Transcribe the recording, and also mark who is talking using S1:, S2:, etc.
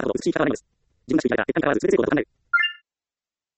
S1: 活動を移し地域化はないのです。自分が主義された結果に変わらず全て成功だと考える。